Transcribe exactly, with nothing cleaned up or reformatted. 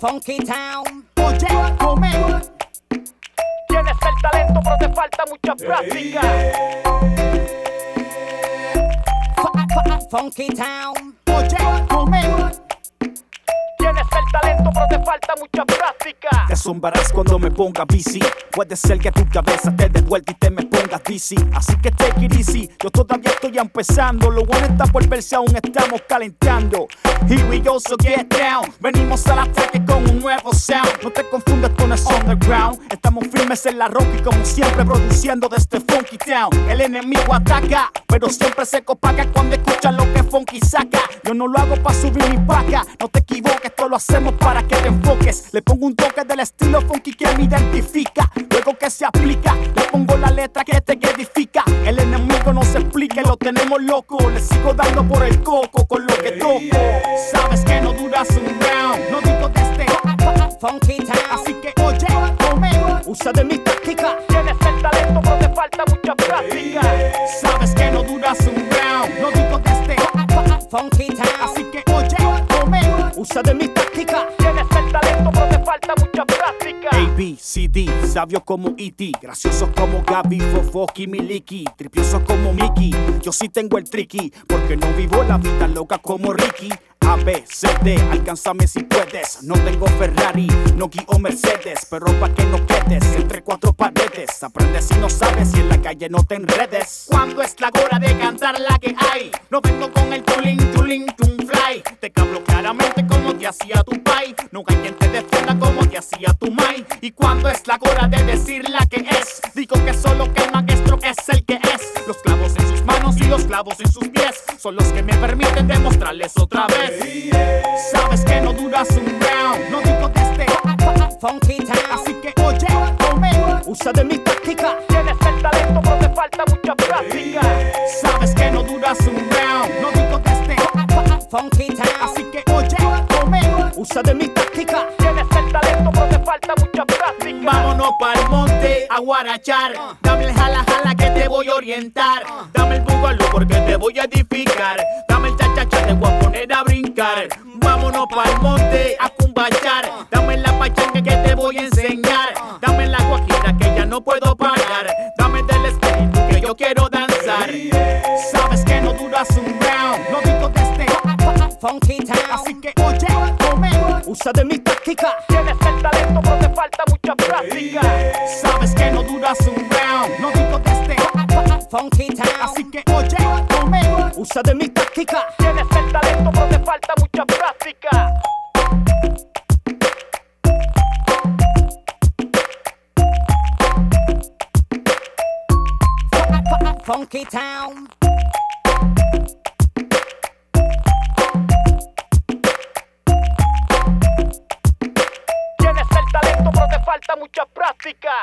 Funky Town. Oye, come. Tienes el talento, pero te falta mucha práctica. Funky Town. Oye, come. Tienes el talento, pero te falta mucha práctica. Te asombrarás cuando me ponga busy. Puede ser que tu cabeza te dé vuelta y te me pongas dizzy. Así que take it easy, yo todavía estoy empezando. Lo bueno está por ver si aún estamos calentando. Here we go, so get down. Venimos al ataque con un nuevo sound. No te confundas con el underground. Estamos firmes en la rock y como siempre produciendo desde Funky Town. El enemigo ataca, pero siempre se copaca cuando escucha lo que Funky saca. Yo no lo hago pa' subir mi paca. No te equivoques, esto lo hacemos para que te enfoques. Le pongo un toque del estilo funky que me identifica. Luego que se aplica, le pongo la letra que te edifica. El enemigo no se explica, lo tenemos loco. Le sigo dando por el coco con lo que toco. Sabes que no duras un round. No digo desde Funky Town. Así que oye, come. Usa de mi táctica. Tienes el talento, pero te falta mucha práctica. Sabes que no duras un round. No digo desde Funky Town. Así que oye, come. Usa de mi táctica. Tienes el talento, pero te falta mucha práctica. A, B, C, D, sabio como E T, gracioso como Gaby, Fofoki, Miliki, tripioso como Mickey. Yo sí tengo el tricky, porque no vivo la vida loca como Ricky. A, B, C, D, alcánzame si puedes. No tengo Ferrari, no guío Mercedes, pero pa' que no quedes entre cuatro paredes. Aprende si no sabes y en la calle no te enredes. Cuando es la hora de cantar la que hay, no vengo con el tulín, tulín, tum fly. Te hablo claramente como te hacía tu pai. No hay quien te defienda como te hacía tu mai. Y cuando es la hora de decir la que es, digo que solo que el maestro es el que es. Los clavos en sus manos y los clavos en sus pies son los que me permiten demostrarles otra vez. Sabes que no duras un round. No digo desde Funky Town. Así que oye, come. Usa de mi táctica. Tienes el talento, pero te falta mucha práctica. Sabes que no duras un round. No digo desde Funky Town. Así que oye, come. Usa de mi táctica. Tienes el talento, pero te falta mucha práctica. Vámonos pa'l monte a guarachar. Dame el jala jala que te voy a orientar. Dame el búgalo porque te voy a edificar. Dame el cha cha cha te voy a poner a brincar. Vámonos pa'l monte a cumbachar. Dame la pachanga que te voy a enseñar. Dame la guajira que ya no puedo parar. Dame del espíritu que yo quiero danzar. Sabes que no duras un round. No digo desde Funky Town. Así que oye, come. Usa de mi táctica. Tienes el talento, pero te falta mucha práctica. Sabes que no duras un round. No digo desde Funky Town. Así que oye, come. Usa de mi táctica. Tienes el talento, pero te falta mucha práctica. Funky Town. Tienes el talento, pero te falta mucha práctica.